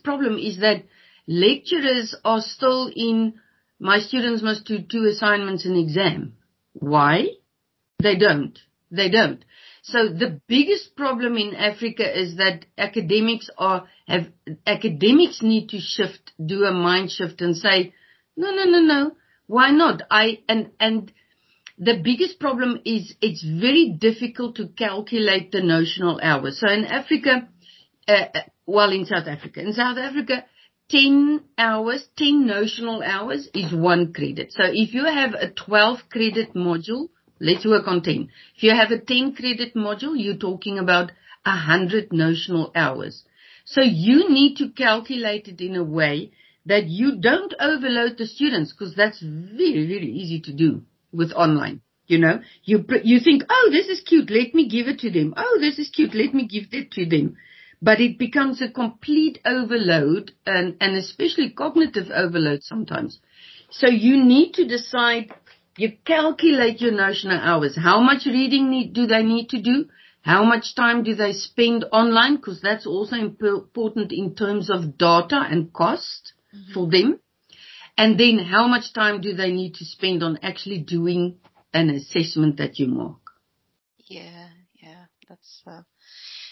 problem is that lecturers are still in, my students must do 2 assignments and exam. Why? They don't. So the biggest problem in Africa is that academics need to shift, do a mind shift and say, no, why not? And the biggest problem is it's very difficult to calculate the notional hours. So in Africa, in South Africa, 10 notional hours is 1 credit. So if you have a 12 credit module, let's work on 10. If you have a 10 credit module, you're talking about 100 notional hours. So you need to calculate it in a way that you don't overload the students, because that's very, very easy to do with online. You know, you think, oh, this is cute, let me give it to them. Oh, this is cute, let me give that to them. But it becomes a complete overload, and especially cognitive overload sometimes. So you need to decide, you calculate your notional hours. How much reading do they need to do? How much time do they spend online? Because that's also important in terms of data and cost for them. And then how much time do they need to spend on actually doing an assessment that you mark? Yeah, that's